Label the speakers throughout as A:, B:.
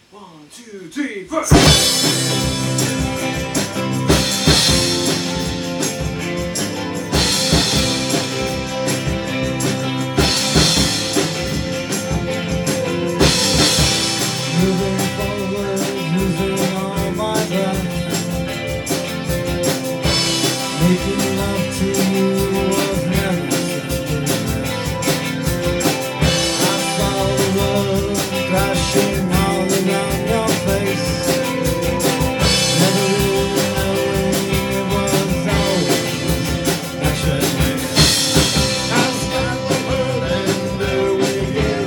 A: One, two, three, four.
B: Moving forward, losing all my breath. Making love to you was never something. I saw the world crashing all around your face. Never really knowing it was always actually. I stopped the world and there with you.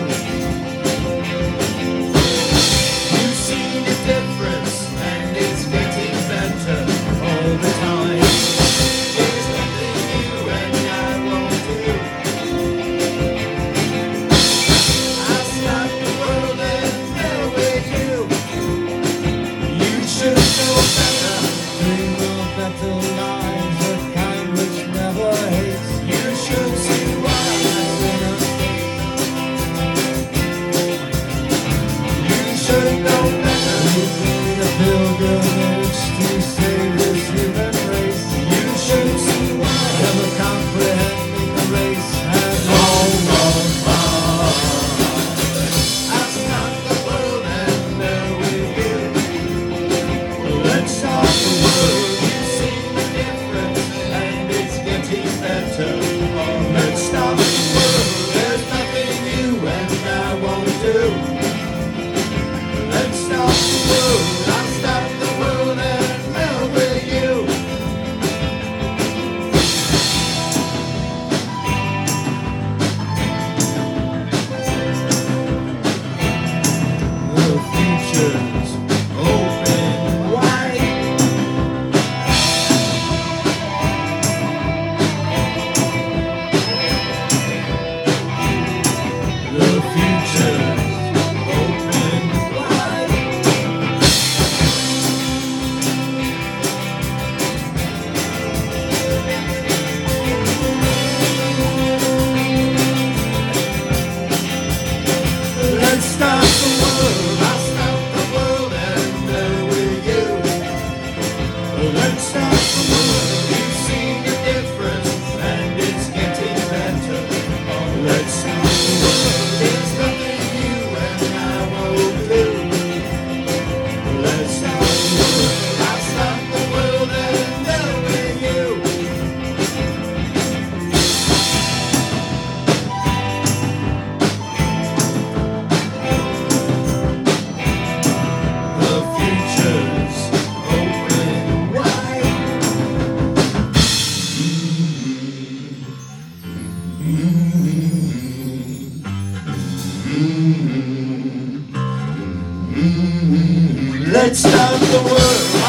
B: You've seen the difference and it's getting better all the time. There's nothing you and I won't do. I stopped the world and there with you. You should know better. Dream of better lives, the kind which never hates. You should see why I'm in a state. You should know better. You've made a pilgrimage to save this human race. You should see why never comprehending the race has all gone far. I stopped the world and there with you. Let's stop the world. You've seen the difference and it's getting better. Let's stop the world. There's nothing you and I won't do. Let's stop the world. I'll stop the world and melt with you. The future's open wide. The future's open wide. Let's stop the world. I'll stop the world and there with you. Let's stop the world. You've seen the difference and it's getting better. Let's stop the world. There's nothing you and I won't do. Let's stop the world. I'll stop the world and there with you. The future's open wide. Let's stop the world.